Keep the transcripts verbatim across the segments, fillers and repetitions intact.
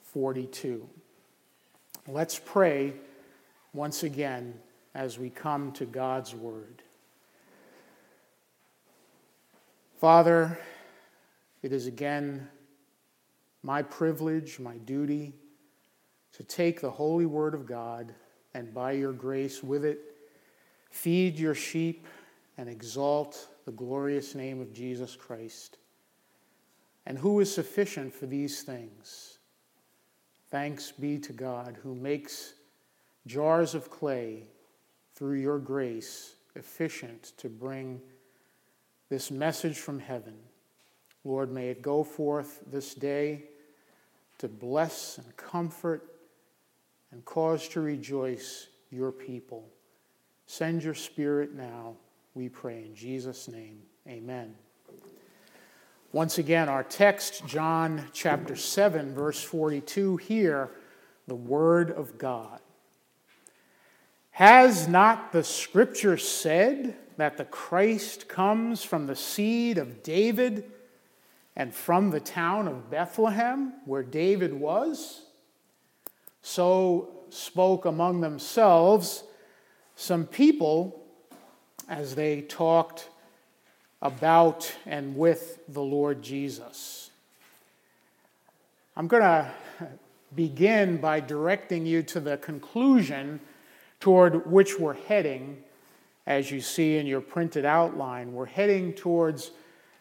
forty-two. Let's pray once again as we come to God's Word. Father, it is again my privilege, my duty, to take the holy Word of God and by your grace with it, feed your sheep and exalt the glorious name of Jesus Christ. And who is sufficient for these things? Thanks be to God who makes jars of clay through your grace efficient to bring this message from heaven. Lord, may it go forth this day to bless and comfort and cause to rejoice your people. Send your Spirit now, we pray in Jesus' name. Amen. Once again, our text, John chapter seven, verse forty-two, hear the word of God. Has not the Scripture said that the Christ comes from the seed of David and from the town of Bethlehem, where David was? So spoke among themselves some people as they talked about and with the Lord Jesus. I'm going to begin by directing you to the conclusion toward which we're heading. As you see in your printed outline, we're heading towards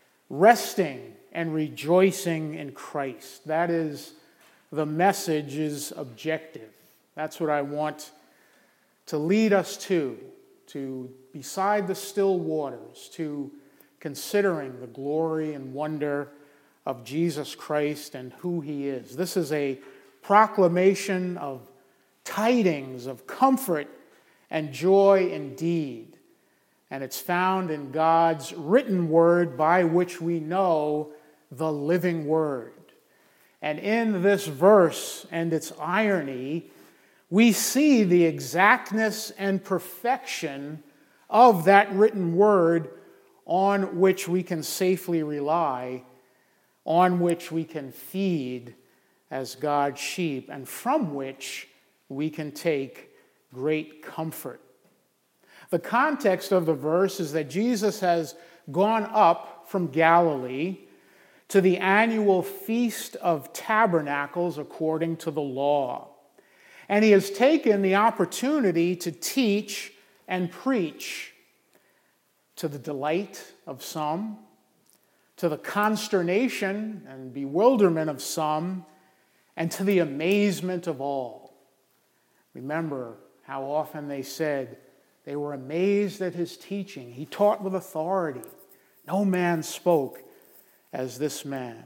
resting and rejoicing in Christ. That is the message's objective. That's what I want to lead us to, to beside the still waters, to considering the glory and wonder of Jesus Christ and who he is. This is a proclamation of tidings of comfort and joy indeed. And it's found in God's written word by which we know the living word. And in this verse and its irony, we see the exactness and perfection of that written word on which we can safely rely, on which we can feed as God's sheep, and from which we can take great comfort. The context of the verse is that Jesus has gone up from Galilee to the annual Feast of Tabernacles according to the law. And he has taken the opportunity to teach and preach to the delight of some, to the consternation and bewilderment of some, and to the amazement of all. Remember how often they said they were amazed at his teaching. He taught with authority. No man spoke as this man.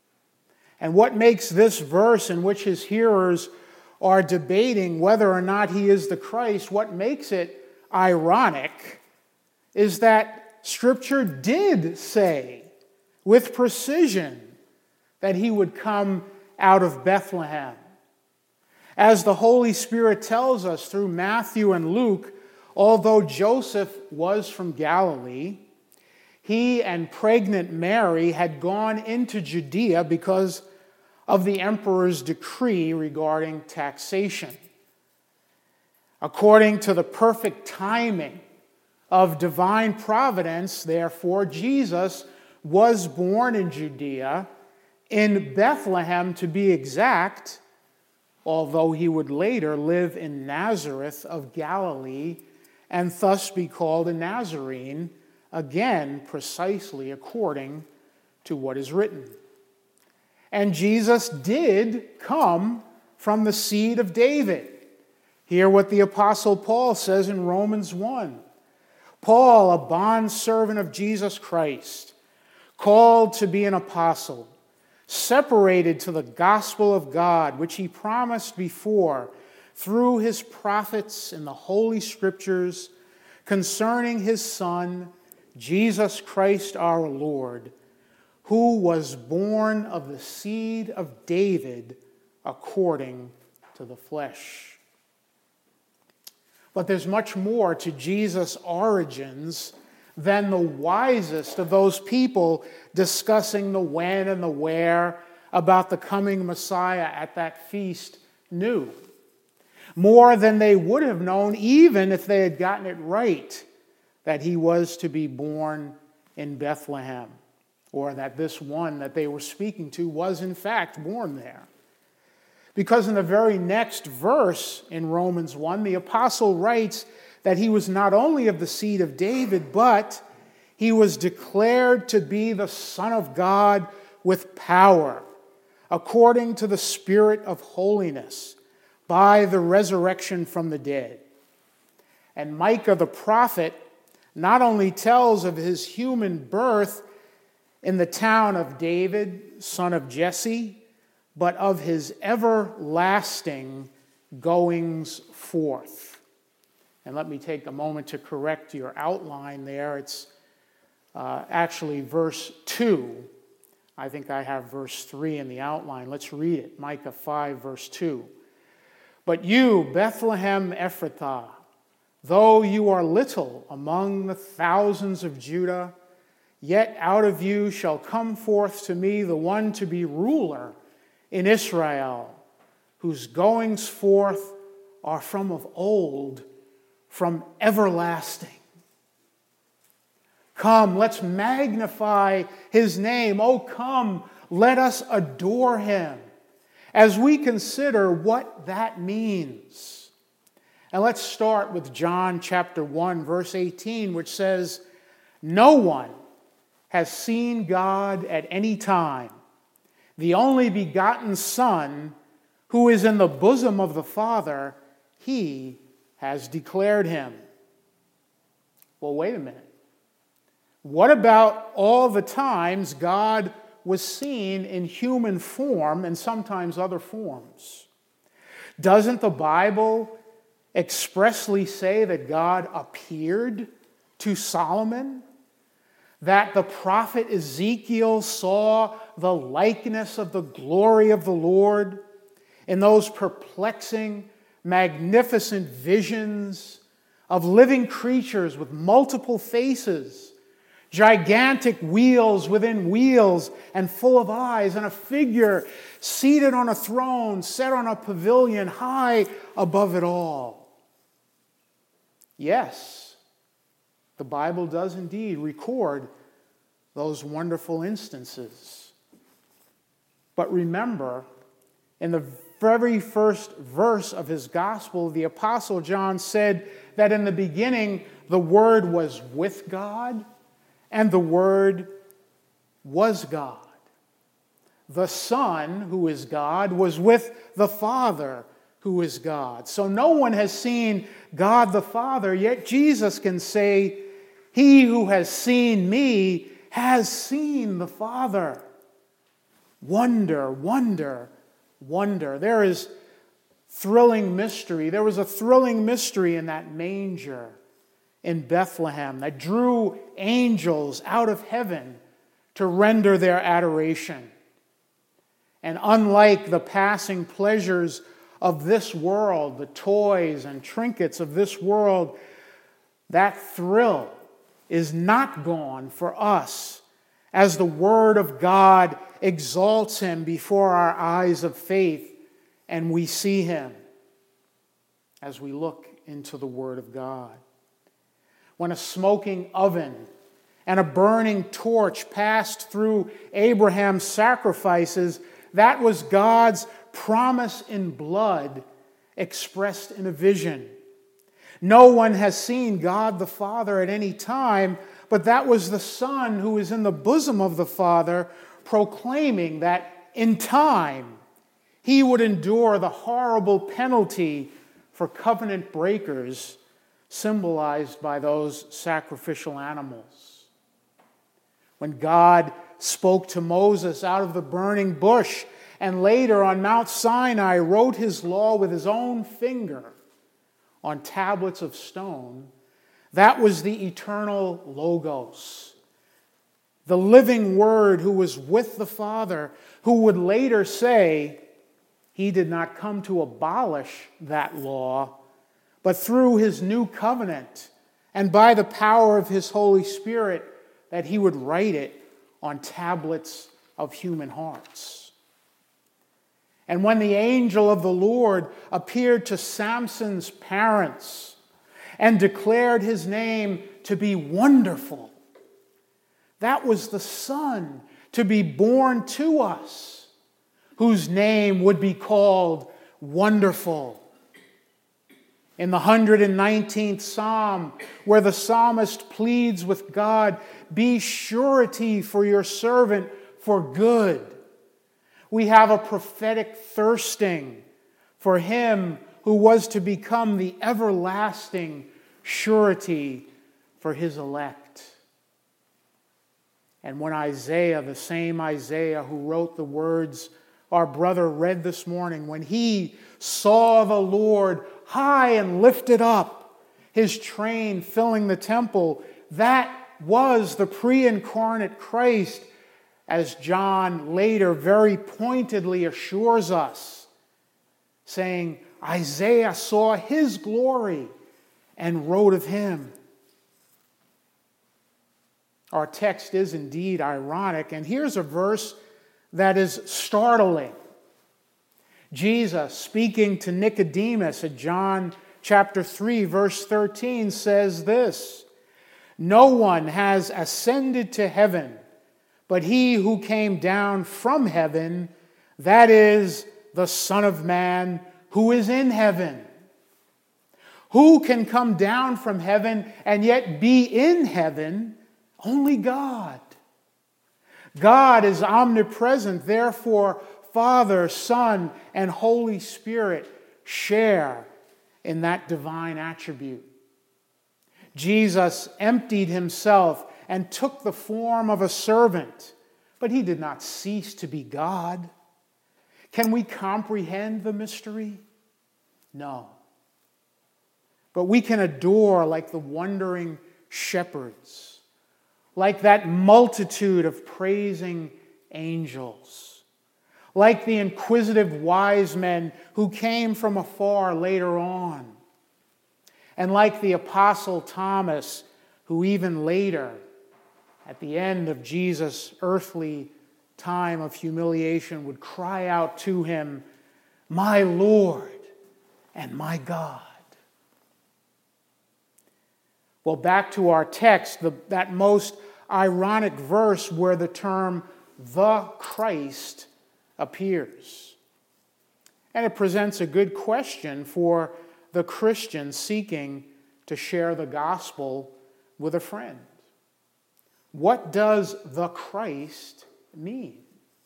And what makes this verse, in which his hearers are debating whether or not he is the Christ, what makes it ironic is that Scripture did say with precision that he would come out of Bethlehem. As the Holy Spirit tells us through Matthew and Luke, although Joseph was from Galilee, he and pregnant Mary had gone into Judea because of the emperor's decree regarding taxation. According to the perfect timing of divine providence, therefore, Jesus was born in Judea, in Bethlehem to be exact, although he would later live in Nazareth of Galilee and thus be called a Nazarene, again, precisely according to what is written. And Jesus did come from the seed of David. Hear what the Apostle Paul says in Romans one. Paul, a bondservant of Jesus Christ, called to be an apostle, separated to the gospel of God, which he promised before through his prophets in the Holy Scriptures concerning his Son, Jesus Christ our Lord, who was born of the seed of David according to the flesh. But there's much more to Jesus' origins than the wisest of those people discussing the when and the where about the coming Messiah at that feast knew. More than they would have known even if they had gotten it right that he was to be born in Bethlehem, or that this one that they were speaking to was in fact born there. Because in the very next verse in Romans one, the apostle writes that he was not only of the seed of David, but he was declared to be the Son of God with power, according to the Spirit of holiness, by the resurrection from the dead. And Micah the prophet not only tells of his human birth in the town of David, son of Jesse, but of his everlasting goings forth. And let me take a moment to correct your outline there. It's uh, actually verse two. I think I have verse three in the outline. Let's read it. Micah five, verse two. But you, Bethlehem Ephrathah, though you are little among the thousands of Judah, yet out of you shall come forth to me the one to be ruler in Israel, whose goings forth are from of old, from everlasting. Come, let's magnify his name. Oh, come, let us adore him as we consider what that means. And let's start with John chapter one, verse eighteen, which says, "No one has seen God at any time. The only begotten Son, who is in the bosom of the Father, he has declared him." Well, wait a minute. What about all the times God was seen in human form and sometimes other forms? Doesn't the Bible expressly say that God appeared to Solomon? That the prophet Ezekiel saw the likeness of the glory of the Lord in those perplexing, magnificent visions of living creatures with multiple faces, gigantic wheels within wheels and full of eyes, and a figure seated on a throne, set on a pavilion high above it all. Yes, the Bible does indeed record those wonderful instances. But remember, in the very first verse of his gospel, the Apostle John said that in the beginning the Word was with God, and the Word was God. The Son, who is God, was with the Father, who is God. So no one has seen God the Father, yet Jesus can say, "He who has seen me has seen the Father." Wonder, wonder, wonder. There is thrilling mystery. There was a thrilling mystery in that manger in Bethlehem that drew angels out of heaven to render their adoration. And unlike the passing pleasures of this world, the toys and trinkets of this world, that thrill is not gone for us as the Word of God exalts him before our eyes of faith and we see him as we look into the Word of God. When a smoking oven and a burning torch passed through Abraham's sacrifices, that was God's promise in blood expressed in a vision. No one has seen God the Father at any time, but that was the Son who is in the bosom of the Father, proclaiming that in time he would endure the horrible penalty for covenant breakers symbolized by those sacrificial animals. When God spoke to Moses out of the burning bush and later on Mount Sinai wrote his law with his own finger on tablets of stone, that was the eternal Logos, the living Word who was with the Father, who would later say he did not come to abolish that law, but through his new covenant and by the power of his Holy Spirit, that he would write it on tablets of human hearts. And when the angel of the Lord appeared to Samson's parents and declared his name to be Wonderful, that was the son to be born to us, whose name would be called Wonderful. In the one hundred nineteenth Psalm, where the psalmist pleads with God, "Be surety for your servant for good," we have a prophetic thirsting for him who was to become the everlasting surety for his elect. And when Isaiah, the same Isaiah who wrote the words our brother read this morning, when he saw the Lord high and lifted up, his train filling the temple, that was the pre-incarnate Christ, as John later very pointedly assures us, saying, Isaiah saw his glory and wrote of him. Our text is indeed ironic, and here's a verse that is startling. Jesus, speaking to Nicodemus at John chapter three, verse thirteen, says this, "No one has ascended to heaven, but he who came down from heaven, that is, the Son of Man who is in heaven." Who can come down from heaven and yet be in heaven? Only God. God is omnipresent, therefore Father, Son, and Holy Spirit share in that divine attribute. Jesus emptied himself and took the form of a servant, but he did not cease to be God. Can we comprehend the mystery? No. But we can adore like the wondering shepherds, like that multitude of praising angels, like the inquisitive wise men who came from afar later on, and like the Apostle Thomas, who even later, at the end of Jesus' earthly time of humiliation, would cry out to him, "My Lord and my God." Well, back to our text, the, that most ironic verse where the term "the Christ" appears. And it presents a good question for the Christian seeking to share the gospel with a friend. What does the Christ mean?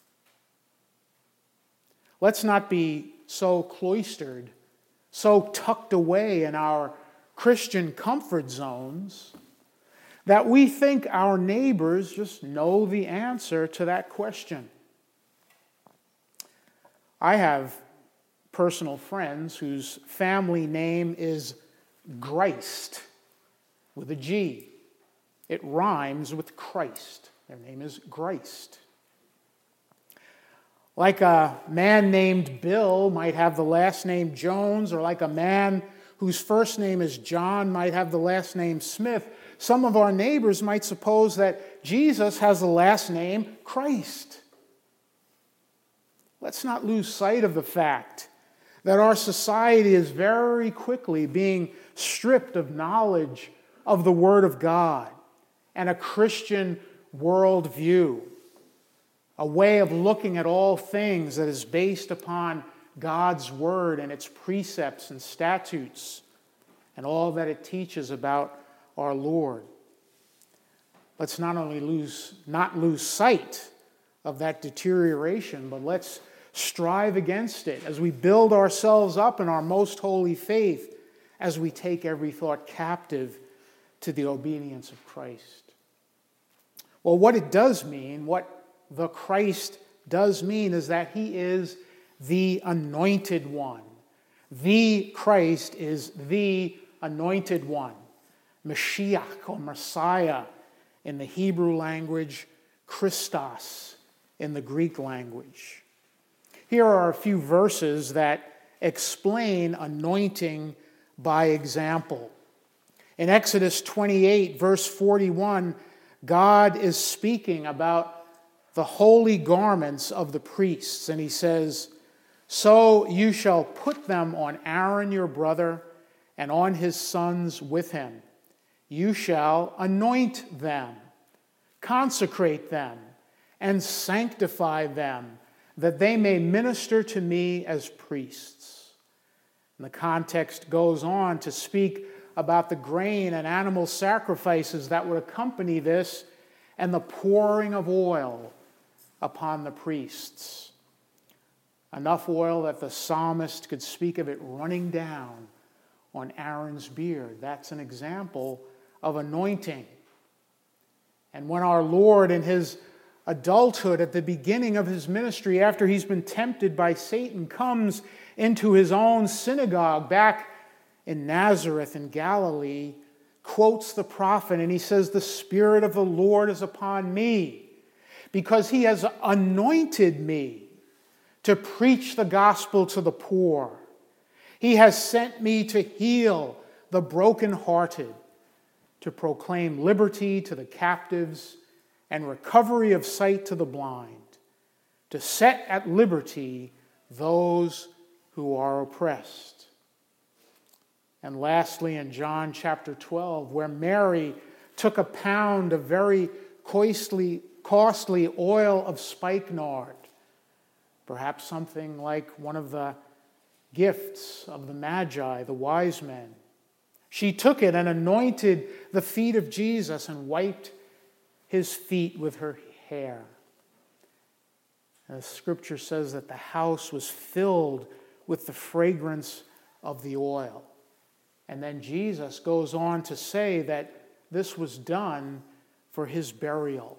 Let's not be so cloistered, so tucked away in our Christian comfort zones that we think our neighbors just know the answer to that question. I have personal friends whose family name is Greist, with a G. It rhymes with Christ. Their name is Greist. Like a man named Bill might have the last name Jones, or like a man whose first name is John might have the last name Smith, some of our neighbors might suppose that Jesus has the last name Christ. Let's not lose sight of the fact that our society is very quickly being stripped of knowledge of the Word of God and a Christian worldview, a way of looking at all things that is based upon God's Word and its precepts and statutes and all that it teaches about our Lord. Let's not only lose, not lose sight of that deterioration, but let's strive against it as we build ourselves up in our most holy faith, as we take every thought captive to the obedience of Christ. Well, what it does mean, what the Christ does mean, is that he is the anointed one. The Christ is the anointed one. Mashiach, or Messiah in the Hebrew language, Christos in the Greek language. Here are a few verses that explain anointing by example. In Exodus twenty-eight, verse forty-one, God is speaking about the holy garments of the priests, and he says, So you shall put them on Aaron your brother and on his sons with him. You shall anoint them, consecrate them, and sanctify them, that they may minister to me as priests. And the context goes on to speak about the grain and animal sacrifices that would accompany this and the pouring of oil upon the priests. Enough oil that the psalmist could speak of it running down on Aaron's beard. That's an example of anointing. And when our Lord in his adulthood, at the beginning of his ministry, after he's been tempted by Satan, comes into his own synagogue back in Nazareth in Galilee, quotes the prophet, and he says, "The Spirit of the Lord is upon me, because he has anointed me to preach the gospel to the poor. He has sent me to heal the brokenhearted, to proclaim liberty to the captives and recovery of sight to the blind, to set at liberty those who are oppressed." And lastly, in John chapter twelve, where Mary took a pound of very costly, costly oil of spikenard, perhaps something like one of the gifts of the Magi, the wise men. She took it and anointed the feet of Jesus and wiped his feet with her hair. And the scripture says that the house was filled with the fragrance of the oil. And then Jesus goes on to say that this was done for his burial.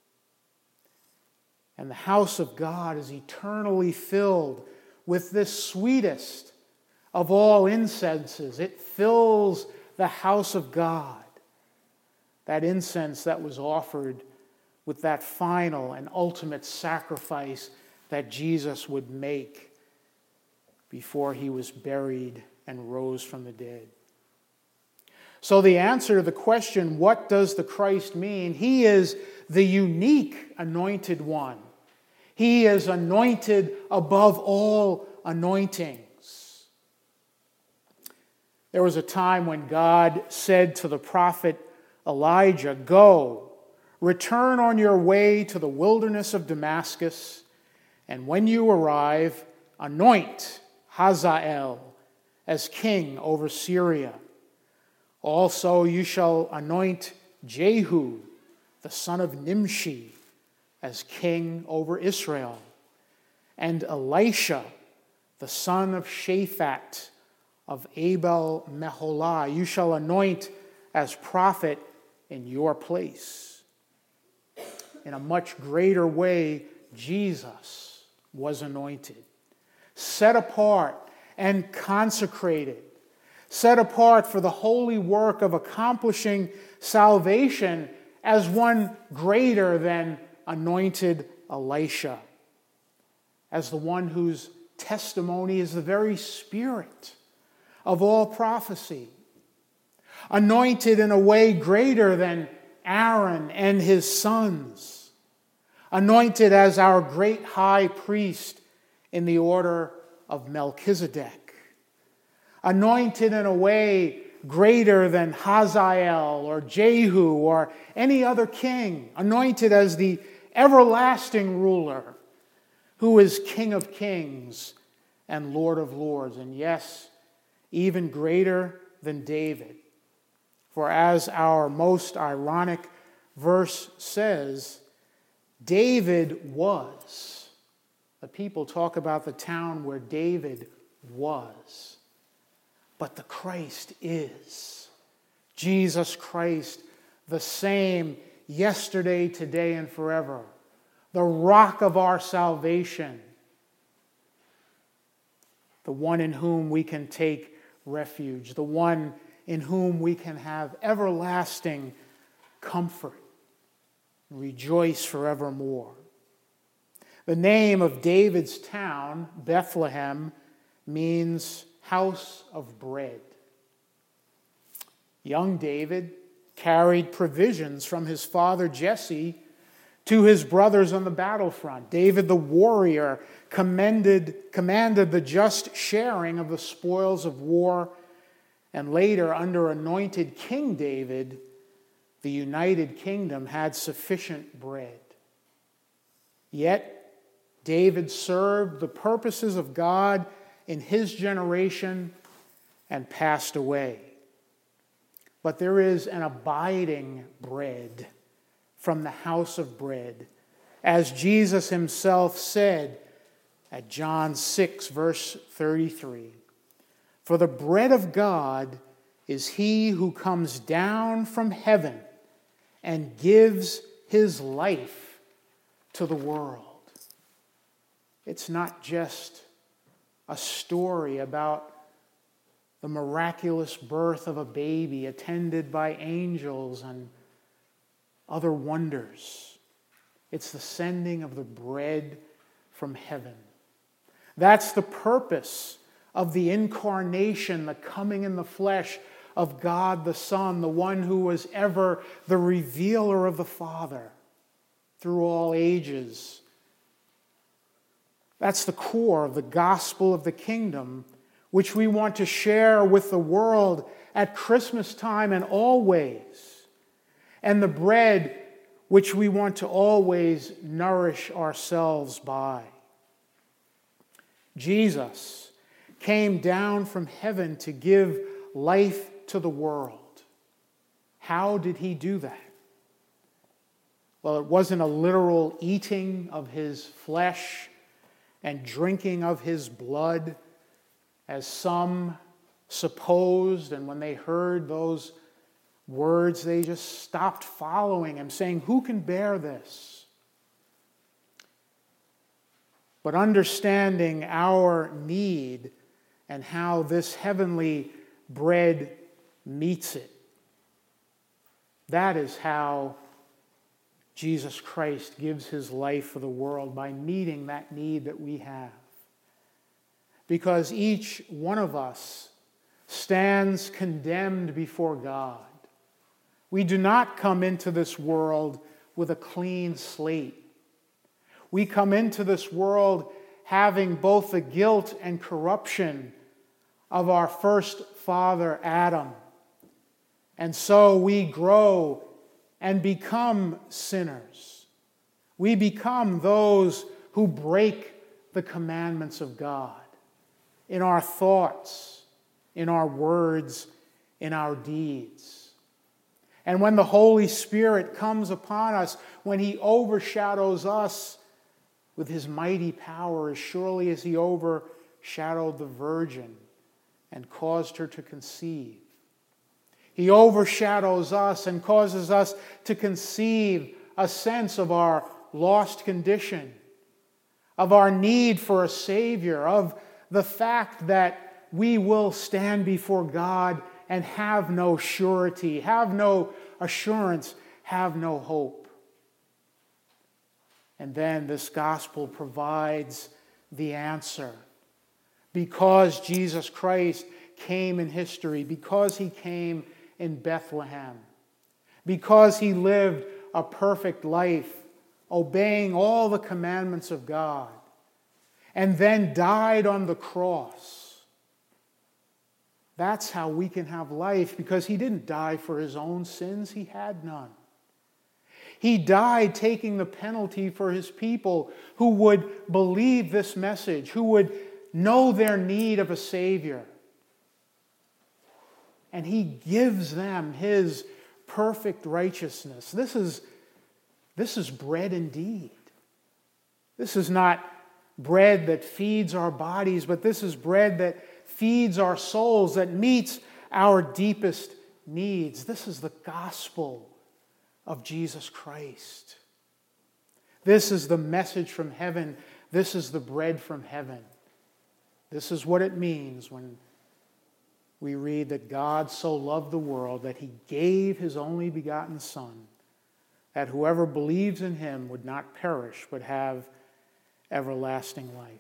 And the house of God is eternally filled with this sweetest of all incenses. It fills the house of God. That incense that was offered with that final and ultimate sacrifice that Jesus would make before he was buried and rose from the dead. So the answer to the question, what does the Christ mean? He is the unique anointed one. He is anointed above all anointings. There was a time when God said to the prophet Elijah, "Go, return on your way to the wilderness of Damascus, and when you arrive, anoint Hazael as king over Syria. Also you shall anoint Jehu, the son of Nimshi, as king over Israel, and Elisha, the son of Shaphat of Abel Meholah, you shall anoint as prophet in your place." In a much greater way, Jesus was anointed, set apart and consecrated, set apart for the holy work of accomplishing salvation as one greater than anointed Elisha, as the one whose testimony is the very spirit of all prophecy, anointed in a way greater than Aaron and his sons, anointed as our great high priest in the order of Melchizedek, anointed in a way greater than Hazael or Jehu or any other king, anointed as the everlasting ruler who is King of kings and Lord of lords, and yes, even greater than David. For as our most ironic verse says, David was. The people talk about the town where David was. But the Christ is. Jesus Christ, the same yesterday, today, and forever. The rock of our salvation. The one in whom we can take refuge. The one in whom we can have everlasting comfort. Rejoice forevermore. The name of David's town, Bethlehem, means house of bread. Young David carried provisions from his father Jesse to his brothers on the battlefront. David the warrior commended, commanded the just sharing of the spoils of war, and later, under anointed King David, the United Kingdom had sufficient bread. Yet, David served the purposes of God in his generation and passed away. But there is an abiding bread from the house of bread, as Jesus himself said at John six, verse thirty-three. For the bread of God is he who comes down from heaven and gives his life to the world. It's not just a story about the miraculous birth of a baby attended by angels and other wonders. It's the sending of the bread from heaven. That's the purpose of the incarnation, the coming in the flesh of God the Son, the one who was ever the revealer of the Father through all ages. That's the core of the gospel of the kingdom, which we want to share with the world at Christmas time and always, and the bread which we want to always nourish ourselves by. Jesus came down from heaven to give life to the world. How did he do that? Well, it wasn't a literal eating of his flesh and drinking of his blood, as some supposed, and when they heard those words, they just stopped following him, saying, "Who can bear this?" But understanding our need and how this heavenly bread meets it, that is how Jesus Christ gives his life for the world, by meeting that need that we have. Because each one of us stands condemned before God. We do not come into this world with a clean slate. We come into this world having both the guilt and corruption of our first father, Adam. And so we grow and become sinners. We become those who break the commandments of God in our thoughts, in our words, in our deeds. And when the Holy Spirit comes upon us, when he overshadows us with his mighty power, as surely as he overshadowed the Virgin and caused her to conceive, he overshadows us and causes us to conceive a sense of our lost condition, of our need for a Savior, of the fact that we will stand before God and have no surety, have no assurance, have no hope. And then this gospel provides the answer. Because Jesus Christ came in history, because he came in Bethlehem, because he lived a perfect life, obeying all the commandments of God, and then died on the cross. That's how we can have life, because he didn't die for his own sins. He had none. He died taking the penalty for his people who would believe this message, who would know their need of a Savior. And he gives them his perfect righteousness. This is, this is bread indeed. This is not bread that feeds our bodies, but this is bread that feeds our souls, that meets our deepest needs. This is the gospel of Jesus Christ. This is the message from heaven. This is the bread from heaven. This is what it means when we read that God so loved the world that he gave his only begotten Son, that whoever believes in him would not perish but have everlasting life.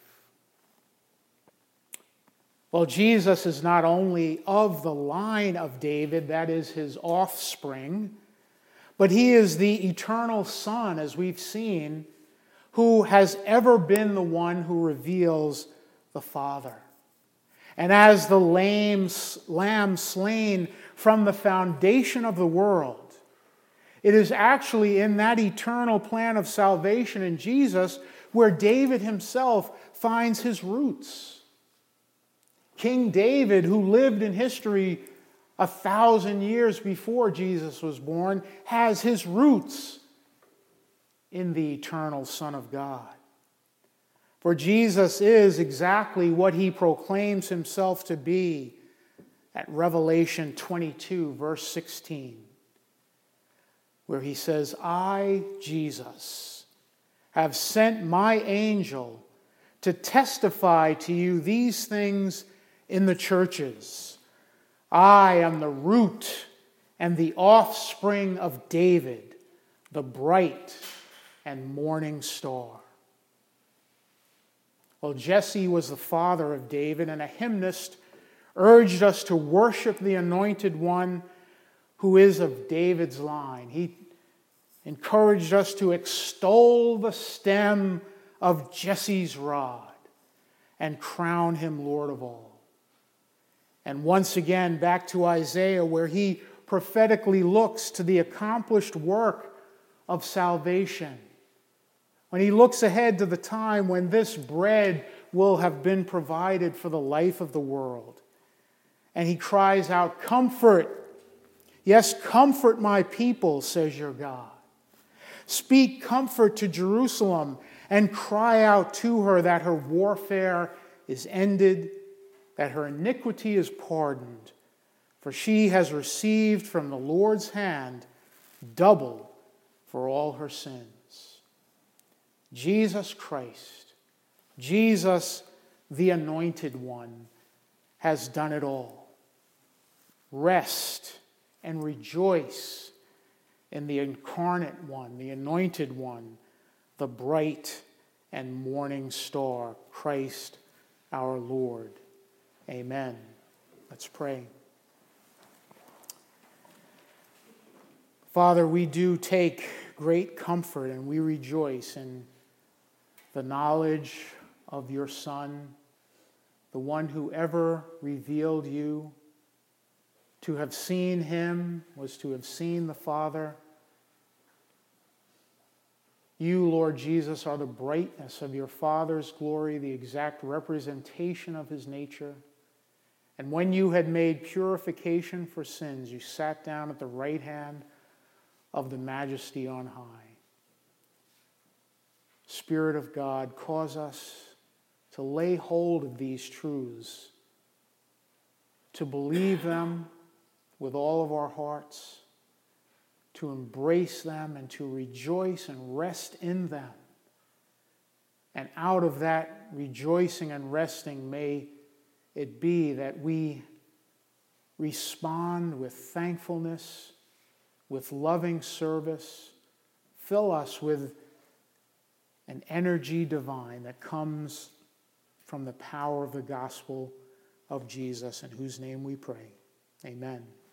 Well, Jesus is not only of the line of David, that is his offspring, but he is the eternal Son, as we've seen, who has ever been the one who reveals the Father. And as the lamb slain from the foundation of the world, it is actually in that eternal plan of salvation in Jesus where David himself finds his roots. King David, who lived in history a thousand years before Jesus was born, has his roots in the eternal Son of God. For Jesus is exactly what he proclaims himself to be at Revelation twenty-two, verse sixteen, where he says, I, Jesus, have sent my angel to testify to you these things in the churches. I am the root and the offspring of David, the bright and morning star. Well, Jesse was the father of David, and a hymnist urged us to worship the Anointed One who is of David's line. He encouraged us to extol the stem of Jesse's rod and crown him Lord of all. And once again, back to Isaiah, where he prophetically looks to the accomplished work of salvation. When he looks ahead to the time when this bread will have been provided for the life of the world. And he cries out, comfort, yes, comfort my people, says your God. Speak comfort to Jerusalem and cry out to her that her warfare is ended, that her iniquity is pardoned, for she has received from the Lord's hand double for all her sins. Jesus Christ, Jesus the Anointed One, has done it all. Rest and rejoice in the Incarnate One, the Anointed One, the bright and morning star, Christ our Lord. Amen. Let's pray. Father, we do take great comfort and we rejoice in the knowledge of your Son, the one who ever revealed you. To have seen him was to have seen the Father. You, Lord Jesus, are the brightness of your Father's glory, the exact representation of his nature. And when you had made purification for sins, you sat down at the right hand of the Majesty on high. Spirit of God, cause us to lay hold of these truths, to believe them with all of our hearts, to embrace them and to rejoice and rest in them. And out of that rejoicing and resting, may it be that we respond with thankfulness, with loving service. Fill us with an energy divine that comes from the power of the gospel of Jesus, in whose name we pray. Amen.